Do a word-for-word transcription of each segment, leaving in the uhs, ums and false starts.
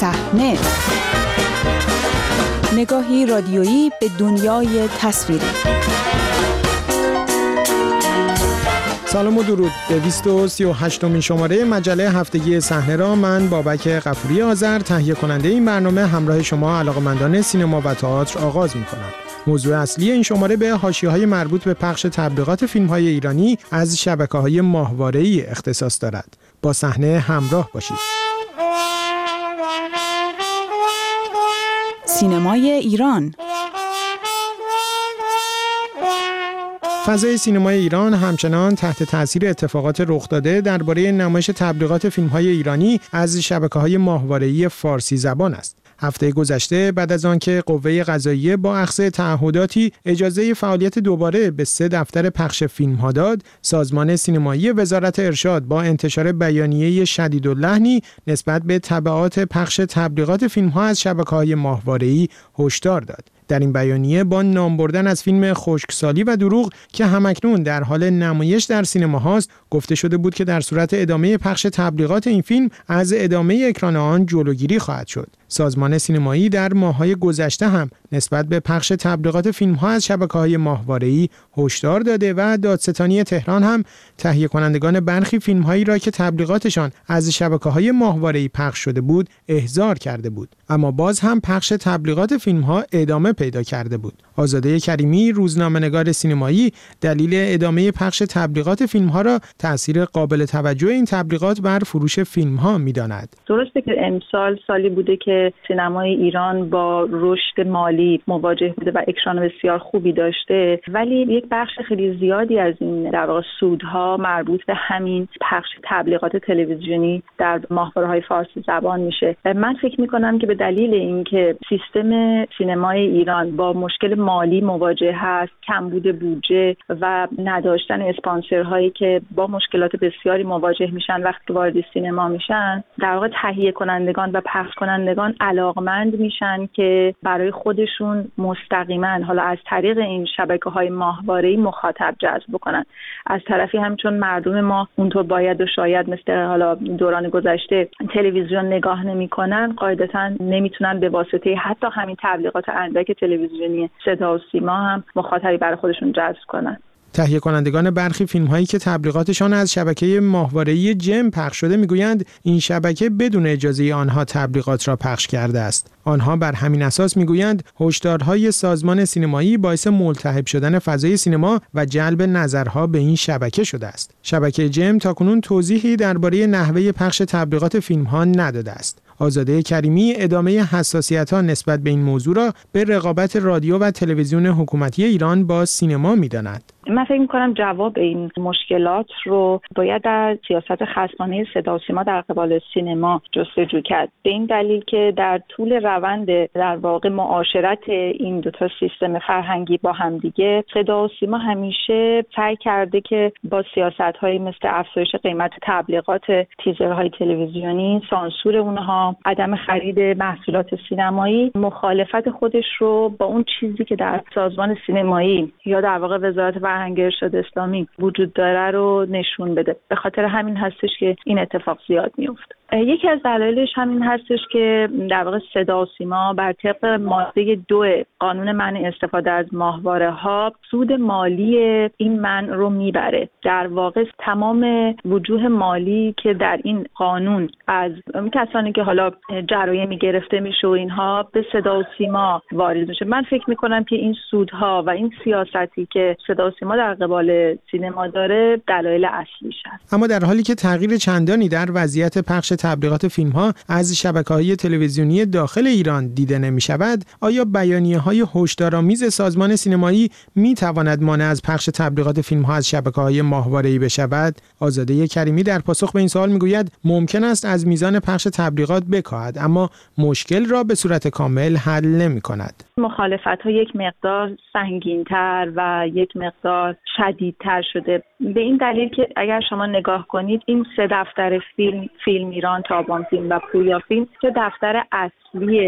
صحنه، نگاهی رادیویی به دنیای تصویری. سلام و درود. دویست و سی و هشتمین شماره مجله هفتگی صحنه را من بابک غفوری آذر تهیه کننده این برنامه همراه شما علاقه‌مندان سینما و تئاتر آغاز می‌کنم. موضوع اصلی این شماره به حاشیه‌های مربوط به پخش تبلیغات فیلم‌های ایرانی از شبکه‌های ماهواره‌ای اختصاص دارد. با صحنه همراه باشید. سینمای ایران. فضای سینمای ایران همچنان تحت تاثیر اتفاقات رخ داده درباره نمایش تبلیغات فیلم‌های ایرانی از شبکه‌های ماهواره‌ای فارسی زبان است. هفته گذشته بعد از آنکه قوه قضاییه با اخذ تعهداتی اجازه فعالیت دوباره به سه دفتر پخش فیلم‌ها داد، سازمان سینمایی وزارت ارشاد با انتشار بیانیه شدیداللحنی نسبت به تبعات پخش تبلیغات فیلم‌ها از شبکه‌های ماهواره‌ای هشدار داد. در این بیانیه با نام بردن از فیلم خشکسالی و دروغ که همکنون در حال نمایش در سینماهاست، گفته شده بود که در صورت ادامه پخش تبلیغات این فیلم از ادامه اکران آن جلوگیری خواهد شد. سازمان سینمایی در ماه‌های گذشته هم نسبت به پخش تبلیغات فیلم‌ها از شبکه‌های ماهواره‌ای هشدار داده و دادستانی تهران هم تهیه کنندگان برخی فیلم‌هایی را که تبلیغاتشان از شبکه‌های ماهواره‌ای پخش شده بود احضار کرده بود. اما باز هم پخش تبلیغات فیلم‌ها ادامه پیدا کرده بود. آزاده کریمی، روزنامه‌نگار سینمایی، دلیل ادامه پخش تبلیغات فیلم‌ها را تأثیر قابل توجه این تبلیغات بر فروش فیلم‌ها می‌داند. درسته که امسال سالی بوده که سینمای ایران با رشد مالی مواجه بوده و اکران بسیار خوبی داشته، ولی یک بخش خیلی زیادی از این در واقع سودها مربوط به همین پخش تبلیغات تلویزیونی در ماهواره‌های فارسی زبان میشه. من فکر می‌کنم که به دلیل اینکه سیستم سینمای ایران با مشکل مالی مواجه هست، کمبود بودجه و نداشتن اسپانسرهایی که با مشکلات بسیاری مواجه میشن وقتی وارد سینما میشن، در واقع تهیه کنندگان و پخش کنندگان علاقمند میشن که برای خودشون مستقیما حالا از طریق این شبکه‌های ماهواره‌ای مخاطب جذب بکنن. از طرفی هم چون مردم ما اونطور باید و شاید مثل حالا دوران گذشته تلویزیون نگاه نمی‌کنن، قاعدتاً نمیتونن به واسطه حتی همین تبلیغات اندک تلویزیونی صدا و سیما هم مخاطبی برای خودشون جذب کنن. تهیه کنندگان برخی فیلم‌هایی که تبلیغاتشان از شبکه ماهواره‌ای جم پخش شده میگویند این شبکه بدون اجازه آنها تبلیغات را پخش کرده است. آنها بر همین اساس میگویند هشدارهای سازمان سینمایی باعث ملتهب شدن فضای سینما و جلب نظرها به این شبکه شده است. شبکه جم تاکنون توضیحی درباره نحوه پخش تبلیغات فیلم‌ها نداده است. آزاده کریمی ادامه حساسیت‌ها نسبت به این موضوع را به رقابت رادیو و تلویزیون حکومتی ایران با سینما می‌داند. من فکر می‌کنم جواب این مشکلات رو باید در سیاست خصمانه صدا و سیما در قبال سینما جستجو کرد. به این دلیل که در طول روند در واقع معاشرت این دو تا سیستم فرهنگی با همدیگه، صدا و سیما همیشه سعی کرده که با سیاست‌هایی مثل افزایش قیمت تبلیغات تیزرهای تلویزیونی، سانسور اونها، عدم خرید محصولات سینمایی، مخالفت خودش رو با اون چیزی که در سازمان سینمایی یا در واقع وزارت فرهنگ ارشاد اسلامی وجود داره رو نشون بده. به خاطر همین هستش که این اتفاق زیاد میفته. یکی از دلایلش همین هستش که در واقع صدا و سیما بر طبق ماده دو قانون منع استفاده از ماهواره‌ها سود مالی این منع رو میبره. در واقع تمام وجوه مالی که در این قانون از کسانی که حالا جرایمی گرفته میشه و اینها به صدا و سیما وارد میشه. من فکر میکنم که این سودها و این سیاستی که صدا و سیما در قبال سینما داره دلایل اصلیش هست. اما در حالی که تغییر چندانی در وضعیت پخش تبلیغات فیلم‌ها از شبکه‌های تلویزیونی داخل ایران دیده نمی‌شود، آیا بیانیه‌های هشدارآمیز سازمان سینمایی می‌تواند مانع از پخش تبلیغات فیلم‌ها از شبکه‌های ماهواره‌ای بشود؟ آزاده کریمی در پاسخ به این سوال می‌گوید ممکن است از میزان پخش تبلیغات بکاهد، اما مشکل را به صورت کامل حل نمی‌کند. مخالفت‌ها یک مقدار سنگین‌تر و یک مقدار شدیدتر شده، به این دلیل که اگر شما نگاه کنید این سه دفتر فیلم فیلم ایران، تابان فیلم و پویا فیلم که دفتر اصلی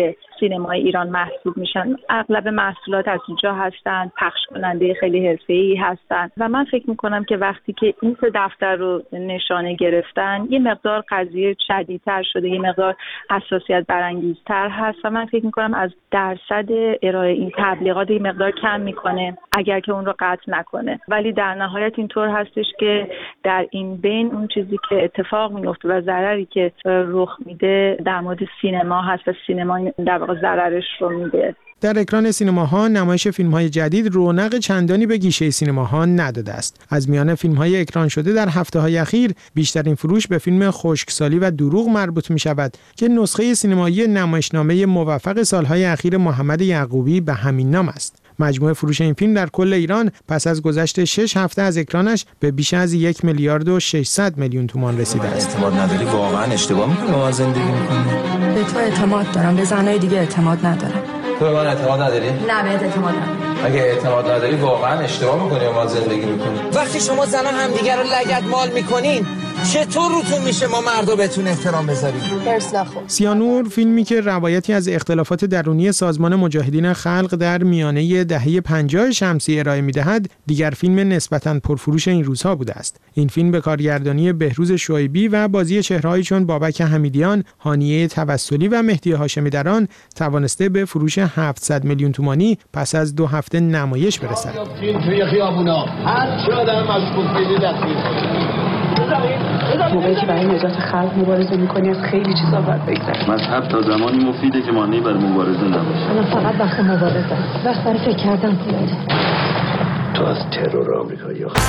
سینمای ایران محسوب میشن. اغلب محصولات از اینجا هستن، پخش کننده خیلی حرفه‌ای هستن و من فکر میکنم که وقتی که این سه دفتر رو نشانه گرفتن یه مقدار قضیه شدیدتر شده، یه مقدار حساسیت برانگیزتر هست و من فکر میکنم از درصد ارائه این تبلیغات یه مقدار کم میکنه اگر که اون رو قطع نکنه. ولی در نهایت اینطور هستش که در این بین اون چیزی که اتفاق میفته و ضرری که رخ میده در مورد سینما هست و سینما در واقع ضررش رو میده. در اکران سینماها نمایش فیلم‌های جدید رونق چندانی به گیشه سینماها نداده است. از میان فیلم‌های اکران شده در هفته‌های اخیر بیشترین فروش به فیلم خشکسالی و دروغ مربوط می‌شود که نسخه سینمایی نمایشنامه موفق سال‌های اخیر محمد یعقوبی به همین نام است. مجموع فروش این فیلم در کل ایران پس از گذشت شش هفته از اکرانش به بیش از یک میلیارد و ششصد میلیون تومان رسیده است. اعتماد نداری واقعا اشتباه می‌کنی با زندگی می‌کنی. به تو اعتماد دارم، به زنای دیگه اعتماد ندارم. تو به من اعتماد نداری؟ نه بهت اعتماد ندارم. اگه اعتماد نداری واقعا اشتباه می‌کنی با ما زندگی می‌کنی. وقتی شما زنا همدیگه رو لگدمال می‌کنین چطور روتون میشه ما مردا بهتون احترام بذاریم؟ درس نخون. سیانور فیلمی که روایتی از اختلافات درونی سازمان مجاهدین خلق در میانه دهه پنجاه شمسی ارائه می‌دهد، دیگر فیلم نسبتاً پرفروش این روزها بوده است. این فیلم به کارگردانی بهروز شعیبی و بازی چهره‌هایی چون بابک حمیدیان، هانیه توسلی و مهدی هاشمی دران توانسته به فروش هفتصد میلیون تومانی پس از دو هفته نمایش برسد. توی خیابونا هر چی آدم مشغول پیدی دستگیر موقعی که برای نجات خلق مبارزه میکنی از خیلی چیزا باید بگذری. مذهب تا زمانی مفیده که مانعی برای مبارزه نباشه. الان فقط وقت مبارزه، وقت برای فکر کردن پیاده. تو از ترور آمریکایی ها.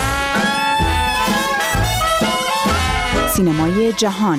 سینمای جهان.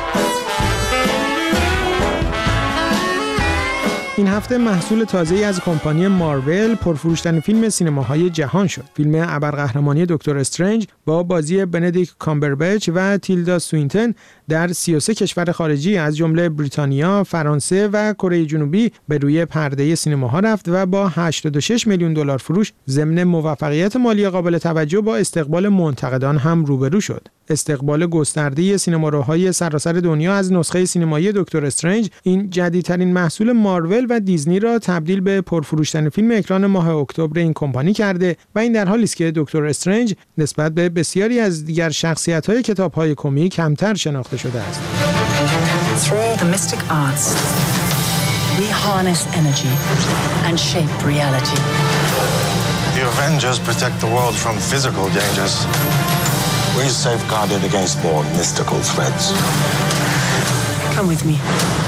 این هفته محصول تازه‌ای از کمپانی مارول پرفروش‌ترین فیلم سینماهای جهان شد. فیلم ابرقهرمانی دکتر استرنج با بازی بندیکت کامبربچ و تیلدا سوینتن در سی و سه کشور خارجی از جمله بریتانیا، فرانسه و کره جنوبی به روی پرده سینماها رفت و با هشتاد و شش میلیون دلار فروش ضمن موفقیت مالی قابل توجه با استقبال منتقدان هم روبرو شد. استقبال گسترده سینماروهای سراسر دنیا از نسخه سینمایی دکتر استرنج این جدیدترین محصول مارول و دیزنی را تبدیل به پرفروشترین فیلم اکران ماه اکتبر این کمپانی کرده و این در حالی است که دکتر استرنج نسبت به بسیاری از دیگر شخصیت‌های کتاب‌های کمیک کمتر شناخته شده است. Through the mystic arts, we harness energy and shape reality. The Avengers protect the world from physical dangers. We safeguard it against more mystical threats. Come with me.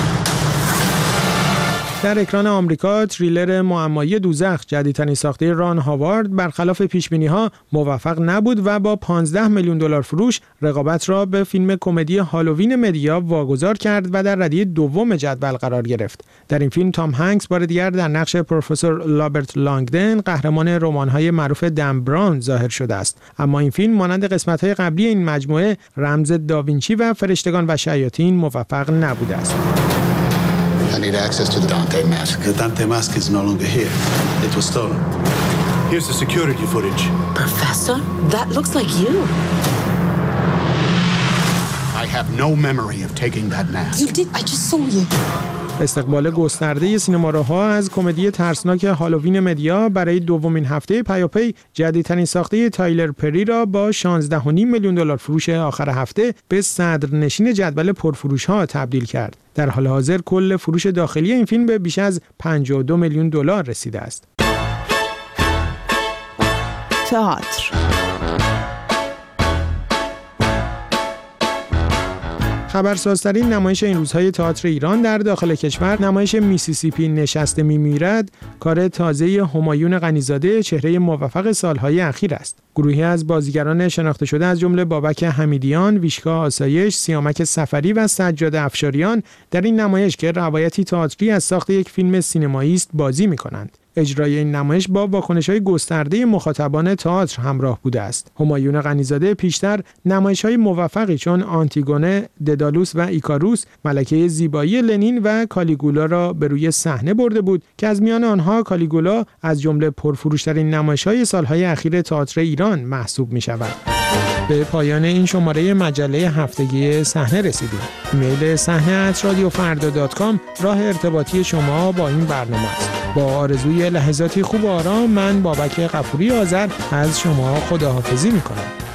در اکران آمریکا تریلر معمایی دوزخ جدیدترین ساخته ران هاوارد برخلاف پیشبینی‌ها موفق نبود و با پانزده میلیون دلار فروش رقابت را به فیلم کمدی هالووین مدیا واگذار کرد و در ردیف دوم جدول قرار گرفت. در این فیلم تام هنگس بار دیگر در نقش پروفسور لابرت لانگدن قهرمان رمان‌های معروف دن براون ظاهر شده است. اما این فیلم مانند قسمت‌های قبلی این مجموعه رمز داوینچی و فرشتگان و شیاطین موفق نبوده است. I need access to the Dante mask. The Dante mask is no longer here. It was stolen. Here's the security footage. Professor, that looks like you. I have no memory of taking that mask. You did. I just saw you. استقبال گسترده سینماروها از کمدی ترسناک هالووین مدیا برای دومین هفته پیاپی جدیدترین ساخته تایلر پری را با شانزده و نیم میلیون دلار فروش آخر هفته به صدرنشین جدول پرفروش‌ها تبدیل کرد. در حال حاضر کل فروش داخلی این فیلم به بیش از پنجاه و دو میلیون دلار رسیده است. تئاتر. خبرسازترین نمایش این روزهای تئاتر ایران در داخل کشور نمایش میسیسیپی نشسته میمیرد کار تازه همایون غنیزاده چهره موفق سالهای اخیر است. گروهی از بازیگران شناخته شده از جمله بابک حمیدیان، ویشکا آسایش، سیامک سفری و سجاد افشاریان در این نمایش که روایتی تئاتری از ساخت یک فیلم سینمایی است بازی می‌کنند. اجرای این نمایش با واکنش‌های گسترده مخاطبان تئاتر همراه بوده است. همایون غنیزاده پیشتر نمایش‌های موفقی چون آنتیگونه، ددالوس و ایکاروس، ملکه زیبایی لنین و کالیگولا را به روی صحنه برده بود که از میان آنها کالیگولا از جمله پرفروش‌ترین نمایش‌های سال‌های اخیر تئاتر ایران محسوب می‌شود. به پایان این شماره مجله هفتگی صحنه رسیدیم. ایمیل صحنه ات رادیو فردا دات کام راه ارتباطی شما با این برنامه است. با آرزوی لحظاتی خوب و آرام، من بابک غفوری آذر از شما خداحافظی می‌کنم.